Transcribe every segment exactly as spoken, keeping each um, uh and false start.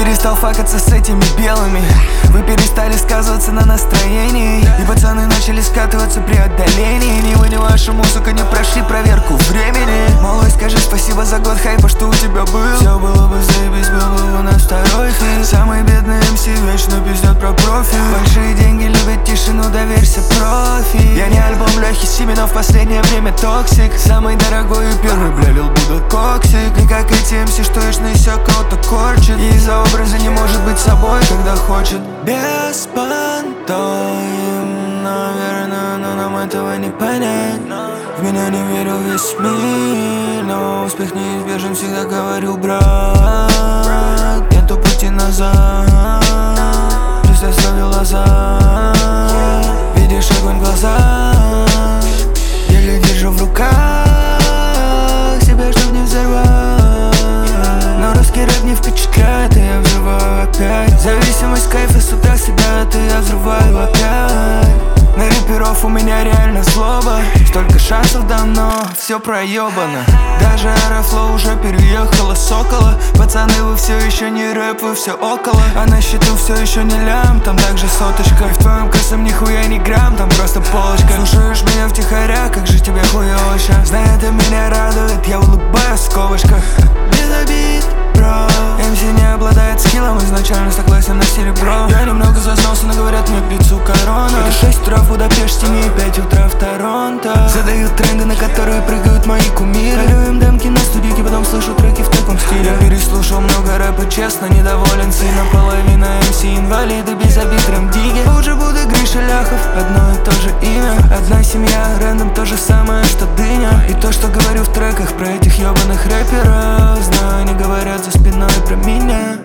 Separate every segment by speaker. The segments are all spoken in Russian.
Speaker 1: перестал факаться с этими белыми. Вы перестали сказываться на настроении, и пацаны начали скатываться при отдалении. Ни вы, ни ваша музыка не прошли проверку времени. Малой, скажи спасибо за год хайпа, что у тебя был. Все было бы заебись, был бы у нас второй хит. Самые бедные эм си вечно пиздят про профи. Большие деньги любят тишину, доверься профи. Я не альбом Лехи Симена, в последнее время токсик. Самый дорогой и первый, бля, лил Буда Коксик. Не как эти эм си, что вечно из себя кого-то корчит, и из-за образа не может быть собой, когда хочет. Беспонтоем, наверное, но нам этого не понять. В меня не верил весь мир, но успех неизбежен, всегда говорил, брат. Нету пути назад, жизнь оставила назад. Видишь огонь в глазах, я лишь держу в руках себя, чтоб не взорвать. Но русский рэп не впечатляет, и я взрываю опять. Зависимость кайфа с утра себя, это я взрываю опять. На рэперов у меня реально злоба. Столько шансов давно, все проебано. Даже Аэрофлоу уже переехала с Сокола. Пацаны, вы все еще не рэп, вы все около. А на счету все еще не лям, там также соточка. И в твоем косом нихуя не грамм, там просто полочка. Слушаешь меня втихаря, как же тебе хуёво щас. Знаю, это меня радует, я улыбаюсь в скобочках. Без обид, бро. эм си не обладает скиллом, изначально согласен на серебро. Я немного зазнался, но говорят мне пиццу корона. Это шесть утра в Будапеште, не пять утра в Торонто. Задают тренды, на которые прыгают мои кумиры. Колю им демки на студийке, потом слышу треки в таком стиле. Я переслушал много рэпа, честно, недоволен. Сына половина эм си инвалиды, без обид рэм-диги. Лучше буду Гриша Ляхов, одно и то же имя. Одна семья, рэндом то же самое, что дыня. И то, что говорю в треках про этих ёбаных рэперов, знаю, они говорят за спиной про меня.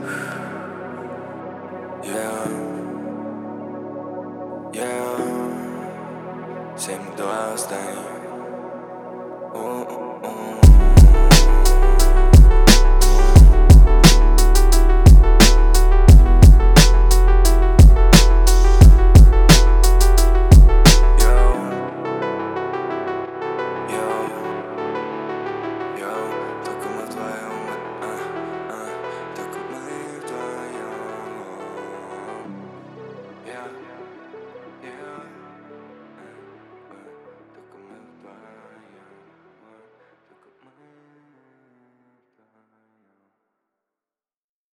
Speaker 1: Yeah. Yeah. семь два, стань.